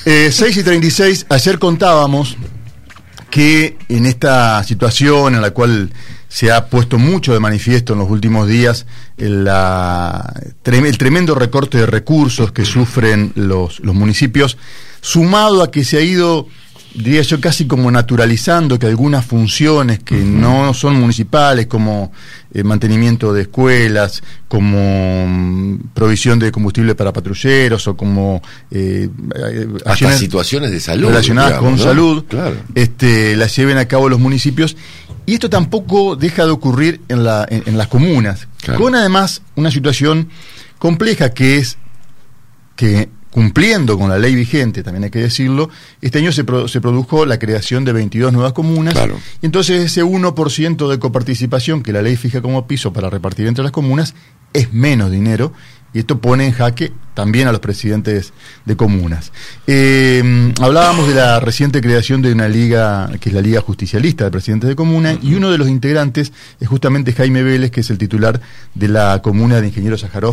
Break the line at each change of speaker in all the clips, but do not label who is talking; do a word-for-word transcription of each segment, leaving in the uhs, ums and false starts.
Eh, seis y treinta y seis, ayer contábamos que en esta situación en la cual se ha puesto mucho de manifiesto en los últimos días el, la, el tremendo recorte de recursos que sufren los, los municipios, sumado a que se ha ido, diría yo, casi como naturalizando que algunas funciones que uh-huh. no son municipales, como eh, mantenimiento de escuelas, como um, provisión de combustible para patrulleros, o como eh,
hasta situaciones de salud
relacionadas digamos, con ¿no? salud,
claro.
este, las lleven a cabo los municipios. Y esto tampoco deja de ocurrir en, la, en, en las comunas, claro. con además una situación compleja, que es que, cumpliendo con la ley vigente, también hay que decirlo, este año se, pro, se produjo la creación de veintidós nuevas comunas,
claro.
y entonces ese uno por ciento de coparticipación que la ley fija como piso para repartir entre las comunas es menos dinero, y esto pone en jaque también a los presidentes de comunas. Eh, hablábamos de la reciente creación de una liga, que es la Liga Justicialista de Presidentes de Comuna, uh-huh. y uno de los integrantes es justamente Jaime Vélez, que es el titular de la comuna de Ingeniero Sájarov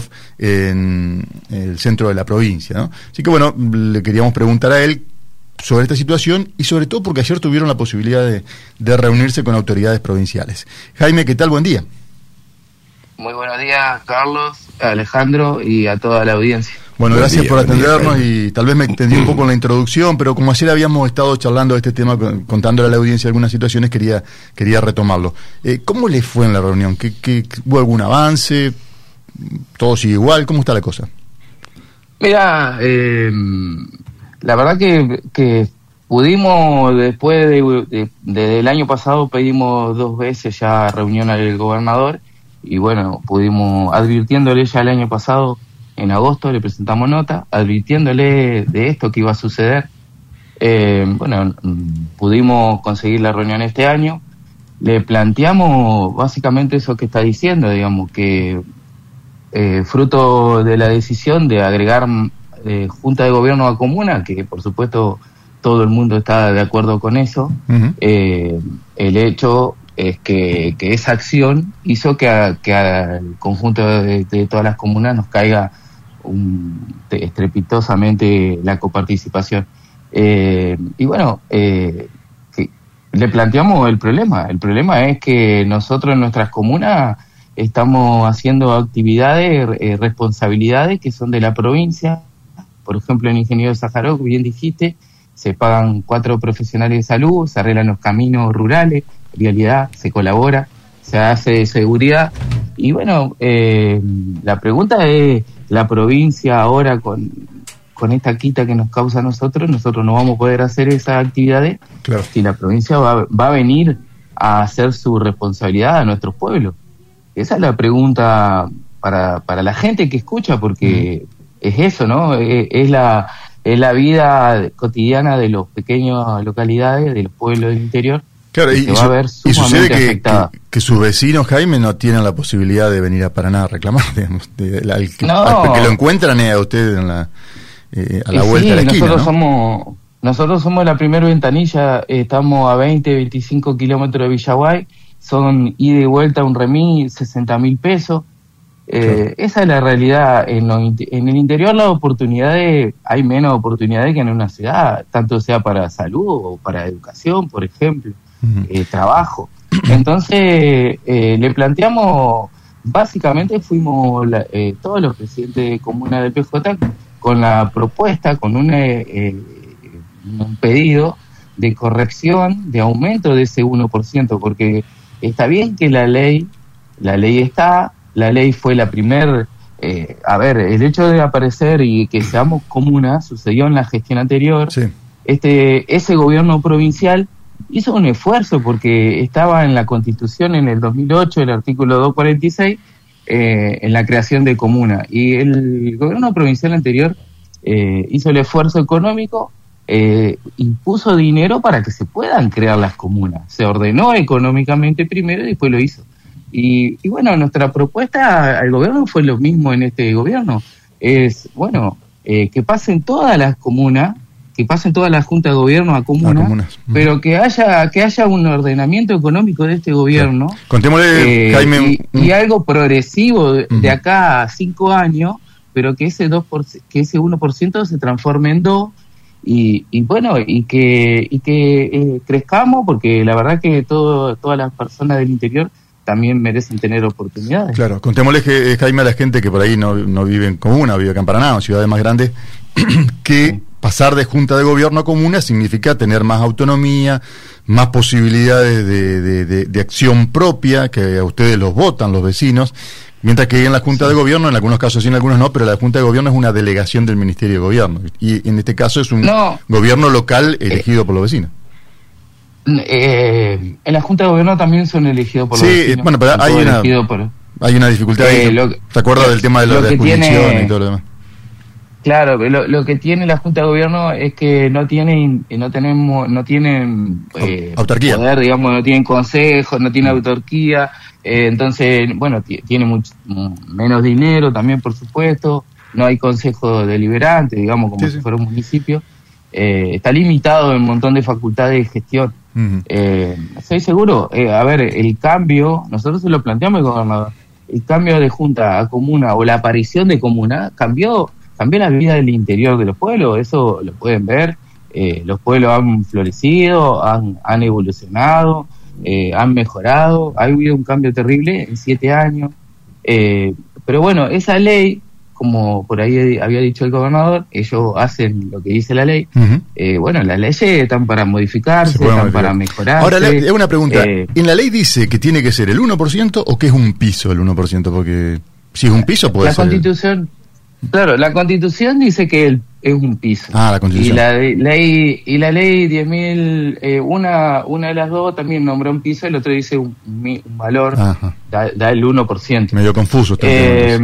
en el centro de la provincia, ¿no? Así que bueno, le queríamos preguntar a él sobre esta situación, y sobre todo porque ayer tuvieron la posibilidad de, de reunirse con autoridades provinciales. Jaime, ¿qué tal? Buen día.
Muy buenos días, Carlos, Alejandro y a toda la audiencia.
Bueno, gracias día, por atendernos día, y tal vez me extendí un poco en la introducción, pero como ayer habíamos estado charlando de este tema, contándole a la audiencia algunas situaciones, quería quería retomarlo. Eh, ¿Cómo le fue en la reunión? ¿Qué, qué, ¿Hubo algún avance? ¿Todo sigue igual? ¿Cómo está la cosa?
Mira, eh, la verdad que, que pudimos, después de, de, de el año pasado pedimos dos veces ya reunión al gobernador, y bueno, pudimos, advirtiéndole ya el año pasado, en agosto le presentamos nota, advirtiéndole de esto que iba a suceder. Eh, bueno, pudimos conseguir la reunión este año, le planteamos básicamente eso que está diciendo, digamos, que eh, fruto de la decisión de agregar eh, Junta de Gobierno a Comuna, que por supuesto todo el mundo está de acuerdo con eso, uh-huh. eh, el hecho es que, que esa acción hizo que, a, que al conjunto de, de todas las comunas nos caiga un, estrepitosamente la coparticipación. Eh, y bueno, eh, sí, le planteamos el problema. El problema es que nosotros en nuestras comunas estamos haciendo actividades, eh, responsabilidades que son de la provincia. Por ejemplo, en Ingeniero Sájarov, bien dijiste, se pagan cuatro profesionales de salud, se arreglan los caminos rurales, realidad, se colabora, se hace seguridad. Y bueno, eh, la pregunta es, la provincia ahora con, con esta quita que nos causa a nosotros, nosotros no vamos a poder hacer esas actividades, claro. si la provincia va, va a venir a hacer su responsabilidad a nuestros pueblos. Esa es la pregunta para, para la gente que escucha, porque mm. es eso, ¿no? Es, es la es la vida cotidiana de los pequeños localidades, de los pueblos del interior.
Claro, y, y, su, y sucede que, que, que sus vecinos, Jaime, no tienen la posibilidad de venir a Paraná a reclamar, digamos, de, de, al, que,
no.
al que lo encuentran a usted en la, eh, a la y vuelta sí, de la esquina,
nosotros
¿no?
somos nosotros somos la primera ventanilla, estamos a veinte, veinticinco kilómetros de Villaguay, son ida y vuelta un remis, sesenta mil pesos. Eh, claro. Esa es la realidad. En, lo, en el interior las oportunidades, hay menos oportunidades que en una ciudad, tanto sea para salud o para educación, por ejemplo. Eh, trabajo. Entonces eh, le planteamos, básicamente fuimos la, eh, todos los presidentes de comuna del P J con la propuesta, con un, eh, un pedido de corrección, de aumento de ese uno por ciento, porque está bien que la ley, la ley está, la ley fue la primer, eh, a ver, el hecho de aparecer y que seamos comuna sucedió en la gestión anterior, sí. este ese gobierno provincial hizo un esfuerzo porque estaba en la Constitución en el dos mil ocho, el artículo doscientos cuarenta y seis, eh, en la creación de comuna. Y el gobierno provincial anterior eh, hizo el esfuerzo económico, eh, impuso dinero para que se puedan crear las comunas. Se ordenó económicamente primero y después lo hizo. Y, y bueno, nuestra propuesta al gobierno fue lo mismo en este gobierno. Es, bueno, eh, que pasen todas las comunas, que pasen todas las juntas de gobierno a comunas, a comunas. pero que haya que haya un ordenamiento económico de este gobierno.
Claro. Contémosle,
eh,
Jaime,
y, y algo progresivo de, uh-huh. de acá a cinco años, pero que ese dos por, que ese uno por ciento se transforme en dos, y, y bueno, y que, y que eh, crezcamos, porque la verdad que todo, todas las personas del interior también merecen tener oportunidades.
Claro, contémosle, que, Jaime, a la gente que por ahí no, no vive en comuna, vive acá en Paraná, en ciudades más grandes, que sí. Pasar de junta de gobierno a comuna significa tener más autonomía, más posibilidades de, de, de, de acción propia, que a ustedes los votan los vecinos, mientras que en la junta sí. de gobierno, en algunos casos sí, en algunos no, pero la junta de gobierno es una delegación del Ministerio de Gobierno, y en este caso es un no. gobierno local elegido eh. por los vecinos.
Eh, en la Junta de Gobierno también son elegidos por
sí,
los vecinos.
Bueno, pero hay una, por, hay una dificultad eh, ahí. Lo, ¿Te acuerdas lo, del tema de la exposición y todo lo demás?
Claro, lo, lo que tiene la Junta de Gobierno es que no tienen, no tenemos, no tienen eh,
autarquía,
poder, digamos, no tienen consejos, no tienen autarquía, eh, entonces, bueno, t- tiene mucho, menos dinero también, por supuesto, no hay consejo deliberante, digamos, como sí, si sí. fuera un municipio, eh, está limitado en un montón de facultades de gestión. Uh-huh. Eh, estoy seguro, eh, a ver, el cambio, nosotros se lo planteamos al gobernador, el cambio de junta a comuna o la aparición de comuna cambió, cambió la vida del interior de los pueblos, eso lo pueden ver, eh, los pueblos han florecido, han, han evolucionado, eh, han mejorado, ha habido un cambio terrible en siete años, eh, pero bueno, esa ley, como por ahí había dicho el gobernador, ellos hacen lo que dice la ley. Uh-huh. Eh, bueno, las leyes están para modificarse, están modificar. para mejorar.
Ahora, le, una pregunta. Eh, ¿En la ley dice que tiene que ser el uno por ciento o que es un piso el uno por ciento? Porque si es un piso puede
la
ser...
La Constitución, claro, la Constitución dice que el, es un piso.
Ah, la Constitución.
Y la ley, y la ley diez mil, eh, una, una de las dos también nombra un piso, el otro dice un, un valor, da, da el uno por ciento.
Medio confuso está.
Eh,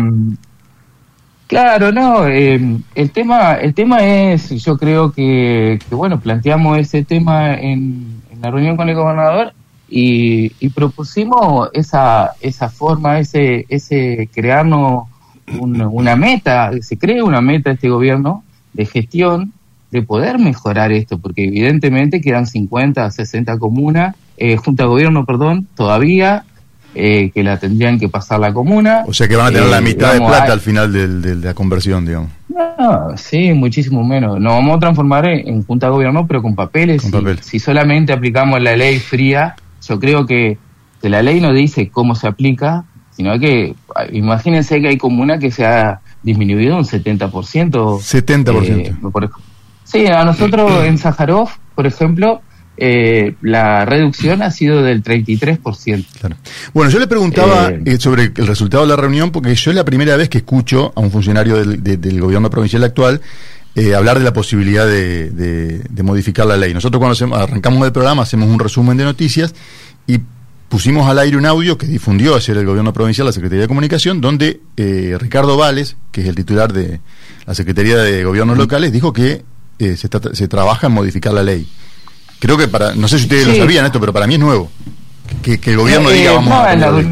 Claro, no, eh, el tema el tema es, yo creo que, que bueno, planteamos ese tema en, en la reunión con el gobernador y, y propusimos esa esa forma, ese ese crearnos un, una meta, se cree una meta este gobierno de gestión, de poder mejorar esto, porque evidentemente quedan cincuenta, sesenta comunas, eh, junta de gobierno, perdón, todavía, Eh, que la tendrían que pasar la comuna.
O sea que van a tener eh, la mitad digamos, de plata hay... al final del, del, de la conversión, digamos.
No, sí, muchísimo menos. Nos vamos a transformar en, en junta de gobierno, pero con papeles.
Con
si,
papel.
si solamente aplicamos la ley fría, yo creo que, que la ley no dice cómo se aplica, sino que, imagínense que hay comunas que se ha disminuido un setenta por ciento.
setenta por ciento.
Eh, por, sí, a nosotros en Sájarov, por ejemplo, Eh, la reducción ha sido del treinta y tres por ciento.
Claro. Bueno, yo le preguntaba eh, eh, sobre el resultado de la reunión, porque yo es la primera vez que escucho a un funcionario del, de, del gobierno provincial actual eh, hablar de la posibilidad de, de, de modificar la ley. Nosotros cuando hacemos, arrancamos el programa hacemos un resumen de noticias y pusimos al aire un audio que difundió ayer el gobierno provincial, la Secretaría de Comunicación, donde eh, Ricardo Vales, que es el titular de la Secretaría de Gobiernos Locales, dijo que eh, se, tra- se trabaja en modificar la ley. Creo que para, no sé si ustedes sí. lo sabían esto, pero para mí es nuevo. Que, que el gobierno eh, diga, vamos
no,
a...
La,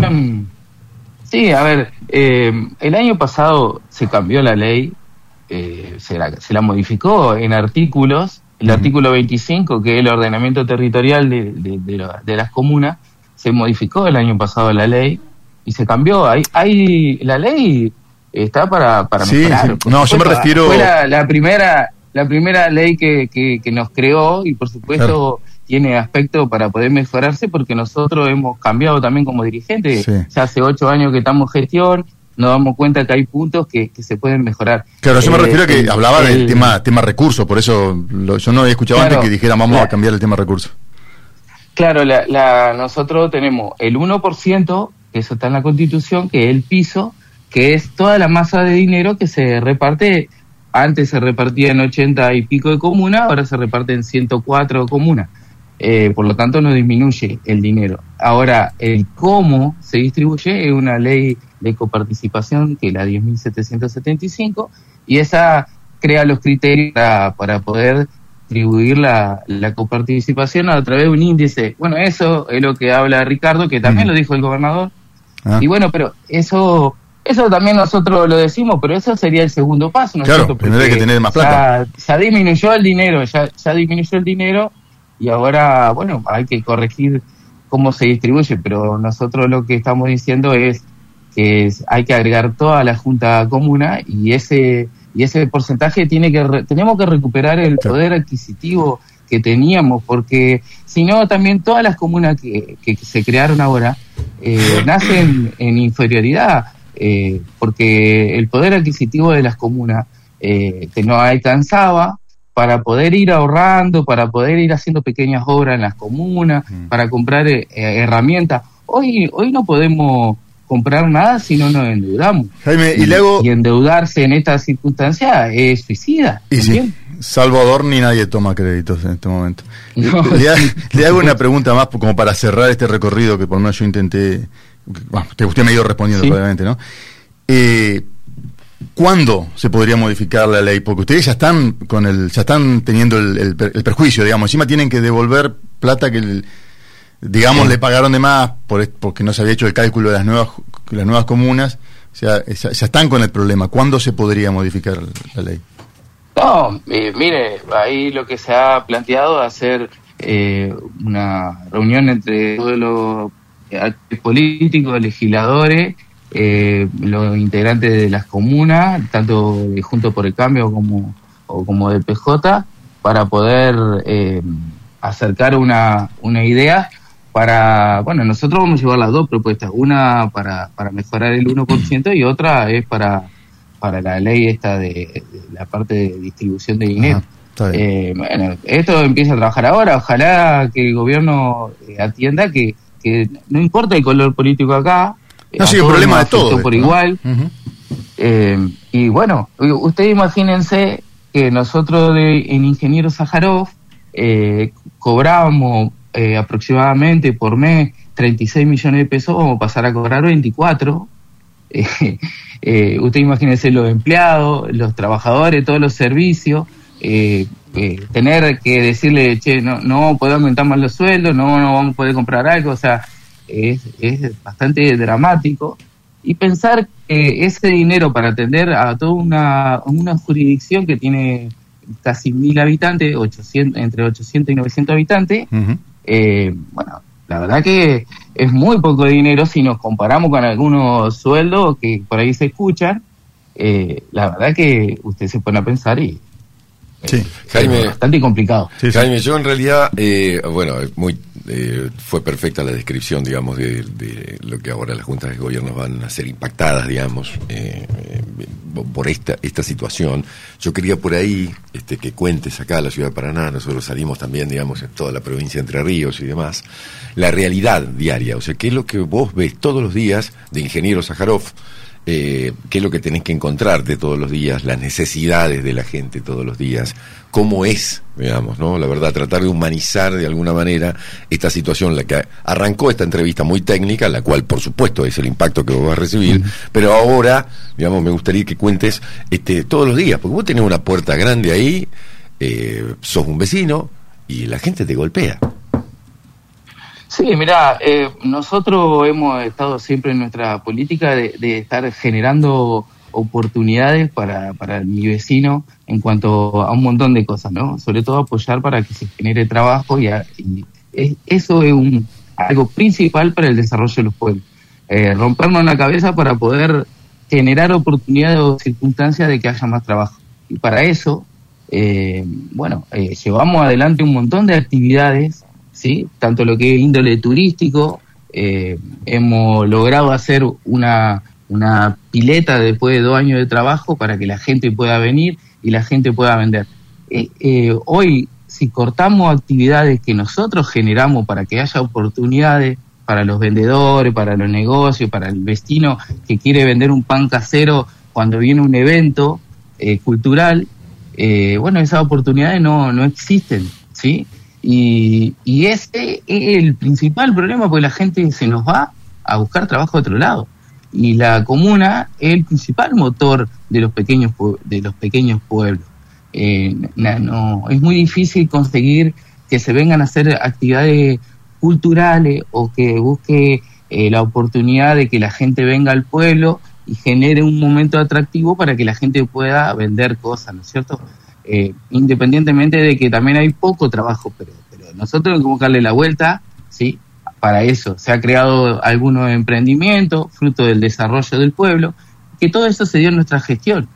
sí, a ver, eh, el año pasado se cambió la ley, eh, se, la, se la modificó en artículos, el uh-huh. artículo veinticinco, que es el ordenamiento territorial de, de, de, la, de las comunas, se modificó el año pasado la ley y se cambió. Hay, hay la ley está para, para
sí,
mejorar.
Sí. No, yo me refiero...
Fue la, la primera... La primera ley que, que, que nos creó y por supuesto claro. tiene aspecto para poder mejorarse porque nosotros hemos cambiado también como dirigentes. Sí. Ya hace ocho años que estamos en gestión, nos damos cuenta que hay puntos que, que se pueden mejorar.
Claro, yo eh, me refiero a que el, hablaba el, del tema tema recursos, por eso lo, yo no había escuchado claro, antes que dijeran vamos la, a cambiar el tema recursos.
Claro, la, la, nosotros tenemos el uno por ciento, que eso está en la Constitución, que es el piso, que es toda la masa de dinero que se reparte. Antes se repartía en ochenta y pico de comunas, ahora se reparte en ciento cuatro comunas. Eh, por lo tanto, no disminuye el dinero. Ahora, el cómo se distribuye es una ley de coparticipación, que es la diez mil setecientos setenta y cinco, y esa crea los criterios para, para poder distribuir la, la coparticipación a través de un índice. Bueno, eso es lo que habla Ricardo, que también mm. lo dijo el gobernador. Ah. Y bueno, pero eso... Eso también nosotros lo decimos, pero eso sería el segundo paso.
Claro, primero hay que tener más plata.
Ya, ya disminuyó el dinero, ya, ya disminuyó el dinero y ahora, bueno, hay que corregir cómo se distribuye, pero nosotros lo que estamos diciendo es que es, hay que agregar toda la junta comuna y ese y ese porcentaje tiene que re, tenemos que recuperar el poder adquisitivo que teníamos, porque si no también todas las comunas que, que se crearon ahora eh, nacen en inferioridad, eh, porque el poder adquisitivo de las comunas eh, que no alcanzaba para poder ir ahorrando, para poder ir haciendo pequeñas obras en las comunas, mm. para comprar eh, herramientas. Hoy hoy no podemos comprar nada si no nos endeudamos.
Jaime, y, y, luego...
y endeudarse en estas circunstancias es suicida.
Y sí, Salvador ni nadie toma créditos en este momento. No. Le, le hago una pregunta más como para cerrar este recorrido que por lo menos yo intenté, bueno, usted me ha ido respondiendo, sí. Probablemente, ¿no? Eh, ¿Cuándo se podría modificar la ley? Porque ustedes ya están con el, ya están teniendo el, el, el perjuicio, digamos, encima tienen que devolver plata que el, digamos, sí. le pagaron de más por, porque no se había hecho el cálculo de las nuevas, las nuevas comunas, o sea, ya, ya están con el problema. ¿Cuándo se podría modificar la ley?
No, eh, mire, ahí lo que se ha planteado es hacer eh, una reunión entre todos los actores políticos, legisladores, eh, los integrantes de las comunas, tanto de Juntos por el Cambio como, o como de P J, para poder eh, acercar una, una idea para, bueno, nosotros vamos a llevar las dos propuestas, una para, para mejorar el uno por ciento y otra es para... para la ley esta de, de la parte de distribución de dinero. Ajá, eh, bueno, esto empieza a trabajar ahora, ojalá que el gobierno eh, atienda que, que no importa el color político acá,
no, sí, el problema de todo
por
¿no?
igual. Uh-huh. eh, y bueno, ustedes imagínense que nosotros de, en Ingeniero Sájarov eh, cobrábamos eh, aproximadamente por mes treinta y seis millones de pesos, vamos a pasar a cobrar veinticuatro. Eh, eh, usted imagínese los empleados, los trabajadores, todos los servicios, eh, eh, tener que decirle, che, no, no puedo aumentar más los sueldos, no, no vamos a poder comprar algo, o sea, es, es bastante dramático. Y pensar que ese dinero para atender a toda una, una jurisdicción que tiene casi mil habitantes, ochocientos, entre ochocientos y novecientos habitantes, uh-huh. eh, bueno, la verdad que es muy poco dinero si nos comparamos con algunos sueldos que por ahí se escuchan. Eh, la verdad que usted se pone a pensar y
sí.
es,
Jaime,
es bastante complicado.
Sí, sí. Jaime, yo en realidad, eh, bueno, muy eh, fue perfecta la descripción, digamos, de, de lo que ahora las juntas de gobierno van a ser impactadas, digamos, eh, eh, por esta esta situación. Yo quería por ahí este, que cuentes acá, la ciudad de Paraná, nosotros salimos también, digamos, en toda la provincia de Entre Ríos y demás, la realidad diaria, o sea, qué es lo que vos ves todos los días de Ingeniero Sájarov, eh, qué es lo que tenés que encontrarte todos los días, las necesidades de la gente todos los días, cómo es, digamos, ¿no? La verdad, tratar de humanizar de alguna manera esta situación, la que arrancó esta entrevista muy técnica, la cual, por supuesto, es el impacto que vos vas a recibir, uh-huh. pero ahora, digamos, me gustaría que cuentes este, todos los días, porque vos tenés una puerta grande ahí, eh, sos un vecino y la gente te golpea.
Sí, mirá, eh, nosotros hemos estado siempre en nuestra política de, de estar generando oportunidades para, para mi vecino en cuanto a un montón de cosas, ¿no? Sobre todo apoyar para que se genere trabajo y, a, y es, eso es un algo principal para el desarrollo de los pueblos. Eh, rompernos la cabeza para poder generar oportunidades o circunstancias de que haya más trabajo. Y para eso, eh, bueno, eh, llevamos adelante un montón de actividades, ¿sí? Tanto lo que es índole turístico, eh, hemos logrado hacer una, una pileta después de dos años de trabajo para que la gente pueda venir y la gente pueda vender. Eh, eh, hoy, si cortamos actividades que nosotros generamos para que haya oportunidades para los vendedores, para los negocios, para el vecino que quiere vender un pan casero cuando viene un evento eh, cultural, eh, bueno, esas oportunidades no, no existen, ¿sí? Y, y ese es el principal problema, porque la gente se nos va a buscar trabajo de otro lado. Y la comuna es el principal motor de los pequeños de los pequeños pueblos. Eh, no, no, es muy difícil conseguir que se vengan a hacer actividades culturales o que busque eh, la oportunidad de que la gente venga al pueblo y genere un momento atractivo para que la gente pueda vender cosas, ¿no es cierto? Eh, independientemente de que también hay poco trabajo, pero, pero nosotros tenemos que darle la vuelta, ¿sí? Para eso se ha creado algunos emprendimientos fruto del desarrollo del pueblo, que todo eso se dio en nuestra gestión.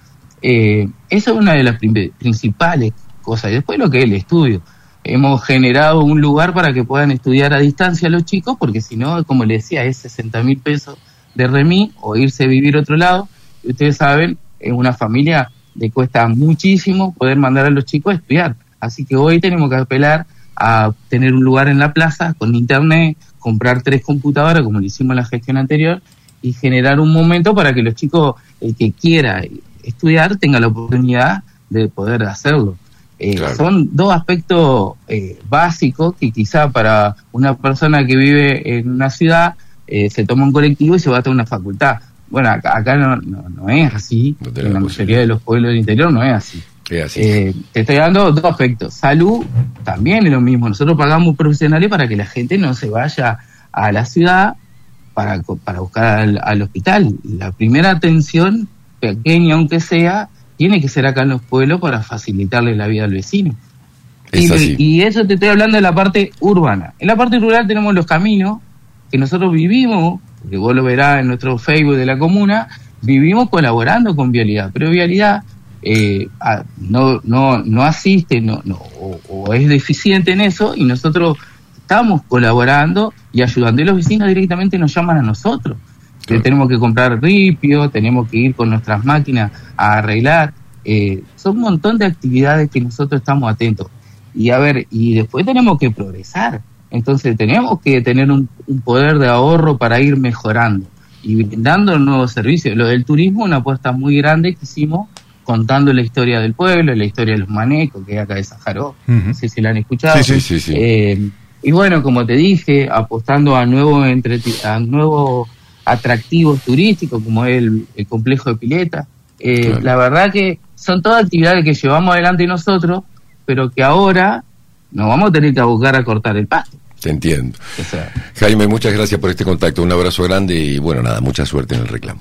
Eh, esa es una de las prim- principales cosas. Y después lo que es el estudio. Hemos generado un lugar para que puedan estudiar a distancia los chicos, porque si no, como les decía, es sesenta mil pesos de remis o irse a vivir a otro lado. Y ustedes saben, en una familia le cuesta muchísimo poder mandar a los chicos a estudiar. Así que hoy tenemos que apelar a tener un lugar en la plaza con internet, comprar tres computadoras, como lo hicimos en la gestión anterior, y generar un momento para que los chicos, el que quiera estudiar, tenga la oportunidad de poder hacerlo. Eh, claro. Son dos aspectos eh, básicos que quizá para una persona que vive en una ciudad eh, se toma un colectivo y se va a una facultad. Bueno, acá, acá no, no, no es así, no en la mayoría de los pueblos del interior no es así.
Es así.
Eh, te estoy dando dos aspectos. Salud también es lo mismo. Nosotros pagamos profesionales para que la gente no se vaya a la ciudad para, para buscar al, al hospital. La primera atención, pequeña aunque sea, tiene que ser acá en los pueblos para facilitarle la vida al vecino.
Es
y,
así.
y eso te estoy hablando de la parte urbana. En la parte rural tenemos los caminos que nosotros vivimos, que vos lo verás en nuestro Facebook de la comuna, vivimos colaborando con Vialidad, pero Vialidad eh, a, no no no asiste no, no o, o es deficiente en eso, y nosotros estamos colaborando y ayudando, y los vecinos directamente nos llaman a nosotros. Que tenemos que comprar ripio, tenemos que ir con nuestras máquinas a arreglar. Eh, son un montón de actividades que nosotros estamos atentos. Y a ver, y después tenemos que progresar. Entonces tenemos que tener un, un poder de ahorro para ir mejorando y brindando nuevos servicios. Lo del turismo, una apuesta muy grande que hicimos, contando la historia del pueblo, la historia de los manecos, que es acá de Sajaró. Uh-huh. No sé si la han escuchado.
Sí, sí, sí. sí.
Eh, y bueno, como te dije, apostando a nuevos entreti- a nuevos atractivos turísticos, como es el, el complejo de pileta. Eh, claro. La verdad que son todas actividades que llevamos adelante nosotros, pero que ahora nos vamos a tener que abocar a cortar el pasto.
Te entiendo.
O sea,
Jaime, muchas gracias por este contacto. Un abrazo grande y bueno, nada, mucha suerte en el reclamo.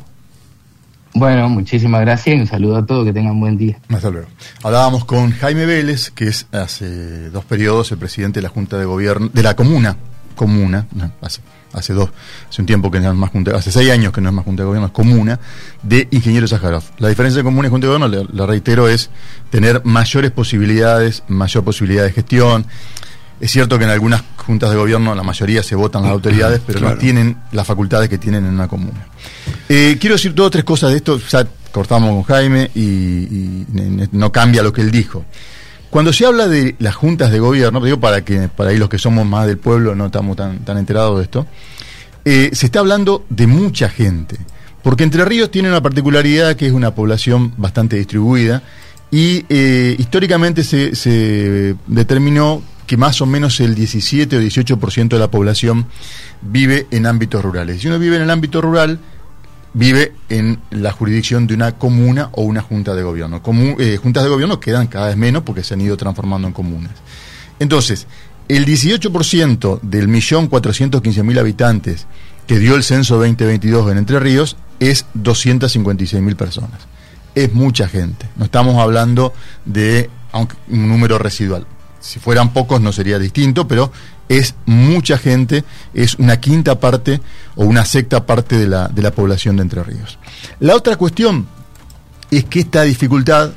Bueno, muchísimas gracias y un saludo a todos, que tengan buen día.
Hasta luego. Hablábamos con Jaime Vélez, que es hace dos periodos el presidente de la Junta de Gobierno, de la comuna, comuna, no, hace, hace dos, hace un tiempo que no es más Junta, hace seis años que no es más Junta de Gobierno, es comuna, de Ingeniero Sájarov. La diferencia de comuna y Junta de Gobierno, le, le reitero, es tener mayores posibilidades, mayor posibilidad de gestión. Es cierto que en algunas juntas de gobierno la mayoría se votan las autoridades, pero claro, no tienen las facultades que tienen en una comuna. Eh, quiero decir dos o tres cosas de esto. Ya cortamos con Jaime y, y no cambia lo que él dijo. Cuando se habla de las juntas de gobierno, digo para que para ahí los que somos más del pueblo no estamos tan, tan enterados de esto, eh, se está hablando de mucha gente, porque Entre Ríos tiene una particularidad que es una población bastante distribuida y eh, históricamente se, se determinó que más o menos el diecisiete o dieciocho por ciento de la población vive en ámbitos rurales. Si uno vive en el ámbito rural, vive en la jurisdicción de una comuna o una junta de gobierno. Comu- eh, juntas de gobierno quedan cada vez menos porque se han ido transformando en comunas. Entonces, el dieciocho por ciento del millón cuatrocientos quince mil habitantes que dio el censo veinte veintidós en Entre Ríos es doscientas cincuenta y seis mil personas. Es mucha gente. No estamos hablando de aunque, un número residual. Si fueran pocos no sería distinto, pero es mucha gente, es una quinta parte o una sexta parte de la, de la población de Entre Ríos. La otra cuestión es que esta dificultad,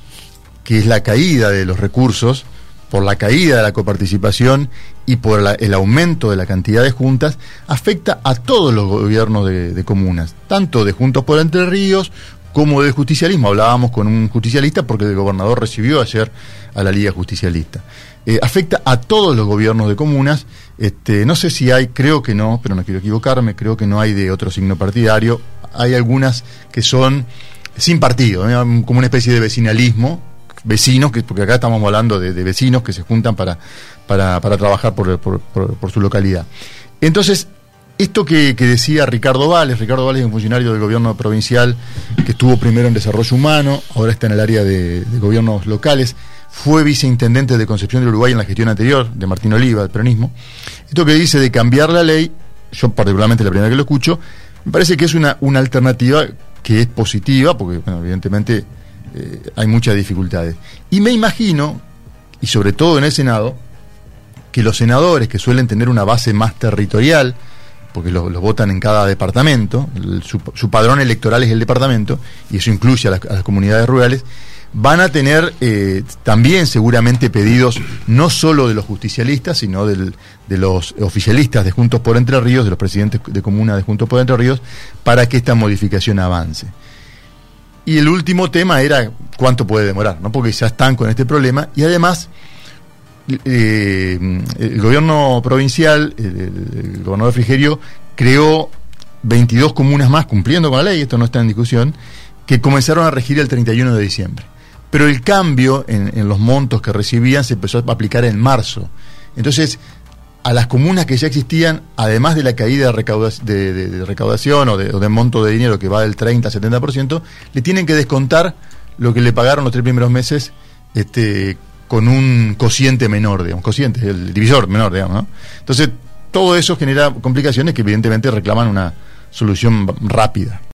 que es la caída de los recursos, por la caída de la coparticipación y por la, el aumento de la cantidad de juntas, afecta a todos los gobiernos de, de comunas, tanto de Juntos por Entre Ríos como del justicialismo. Hablábamos con un justicialista porque el gobernador recibió ayer a la Liga Justicialista. Eh, afecta a todos los gobiernos de comunas. Este, no sé si hay, creo que no, pero no quiero equivocarme, creo que no hay de otro signo partidario. Hay algunas que son sin partido, ¿eh? Como una especie de vecinalismo, vecinos, que, porque acá estamos hablando de, de vecinos que se juntan para, para, para trabajar por, por, por, por su localidad. Entonces, esto que, que decía Ricardo Vales, Ricardo Vales es un funcionario del gobierno provincial que estuvo primero en desarrollo humano, ahora está en el área de, de gobiernos locales, fue viceintendente de Concepción del Uruguay en la gestión anterior, de Martín Oliva, del peronismo. Esto que dice de cambiar la ley, yo particularmente la primera que lo escucho, me parece que es una, una alternativa que es positiva, porque bueno, evidentemente eh, hay muchas dificultades. Y me imagino, y sobre todo en el Senado, que los senadores que suelen tener una base más territorial, porque los lo votan en cada departamento, el, su, su padrón electoral es el departamento, y eso incluye a las, a las comunidades rurales, van a tener eh, también seguramente pedidos no solo de los justicialistas, sino del, de los oficialistas de Juntos por Entre Ríos, de los presidentes de comuna de Juntos por Entre Ríos, para que esta modificación avance. Y el último tema era cuánto puede demorar, ¿no? Porque ya están con este problema, y además eh, el gobierno provincial, el, el gobernador Frigerio, creó veintidós comunas más, cumpliendo con la ley, esto no está en discusión, que comenzaron a regir el treinta y uno de diciembre. Pero el cambio en, en los montos que recibían se empezó a aplicar en marzo. Entonces, a las comunas que ya existían, además de la caída de, recauda, de, de, de recaudación o de, o de monto de dinero que va del treinta a setenta por ciento, le tienen que descontar lo que le pagaron los tres primeros meses este, con un cociente menor, digamos, cociente, el divisor menor, digamos, ¿no? Entonces, todo eso genera complicaciones que evidentemente reclaman una solución rápida.